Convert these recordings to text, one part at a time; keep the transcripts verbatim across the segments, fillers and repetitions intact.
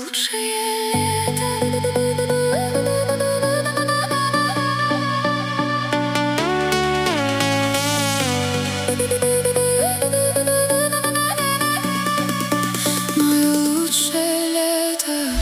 лучшее лето. Мое лучшее лето.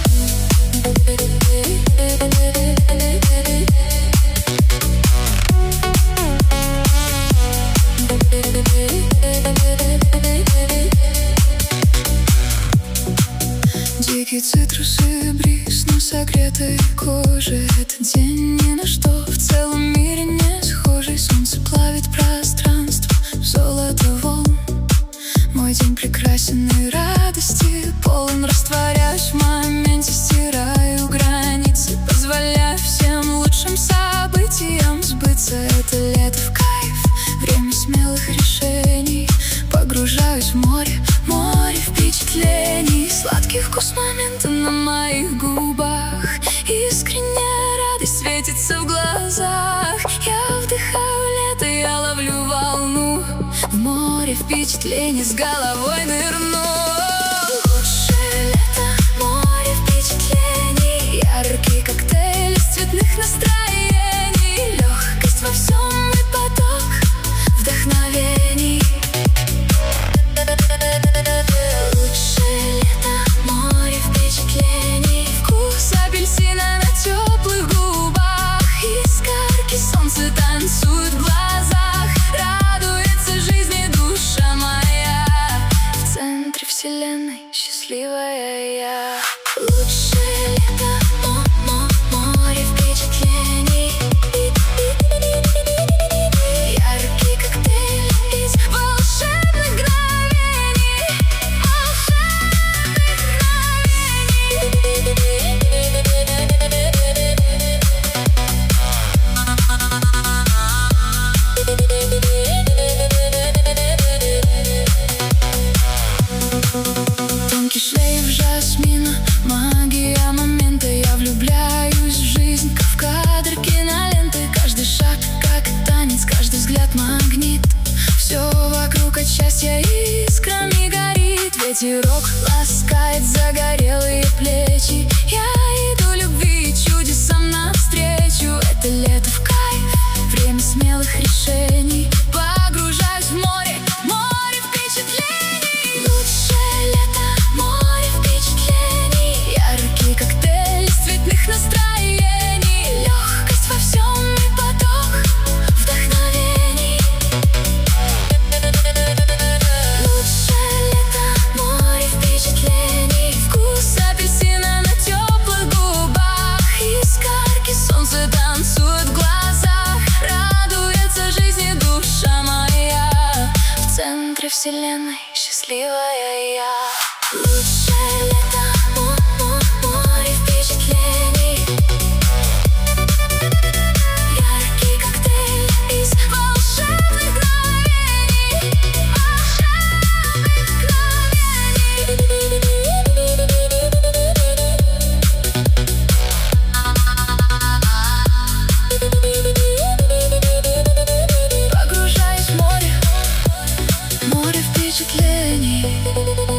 Дикие цитрусы, бриз на согретой коже. Этот день ни на что в целом мире не схожий. Солнце плавит пространство в золото волн. Мой день прекрасен и радости полон. Растворяюсь в моменте, стираю границы, позволяю всем лучшим событиям сбыться. Это лето в кайф, время смелых решений. Погружаюсь в море, море впечатлений. Сладкий вкус момента на моих губах. Искренняя радость светится в глазах. Я вдыхаю лето, я ловлю волну. В море впечатлений с головой нырну. Лучшее лето, море впечатлений. Яркий коктейль из цветных настроений. Легкость во всем и поток вдохновений. Лучшее лето, море впечатлений. Вкус апельсина на теплых губах. Искорки солнца танцуют в глазах. Радуется жизни душа моя. В центре вселенной счастливая я. Лучшее лето, море впечатлений. Яркий коктейль из волшебных мгновений. Волшебных мгновений. Тонкий шлейф жасмина, магия момента. Я влюбляюсь в жизнь, как в кадр киноленты. Каждый шаг как танец, каждый взгляд магнит. Все вокруг от счастья искрами горит. Ветерок ласкает загорелые плечи. Я иду любви и чудесам навстречу. Это лето в кайф, время смелых решений. Погружаюсь в море, море впечатлений. Лучшее лето, море впечатлений. Яркий коктейль из цветных настроений. Легкость во всем и поток вдохновений. Лучшее лето, море впечатлений. Вкус апельсина на теплых губах. Искорки солнца танцуют в глазах. Радуется жизни душа моя. В центре вселенной счастливая я. Лучшее лето, море впечатлений. Яркий коктейль из волшебных мгновений. Волшебных мгновений. Погружаюсь в море, море впечатлений.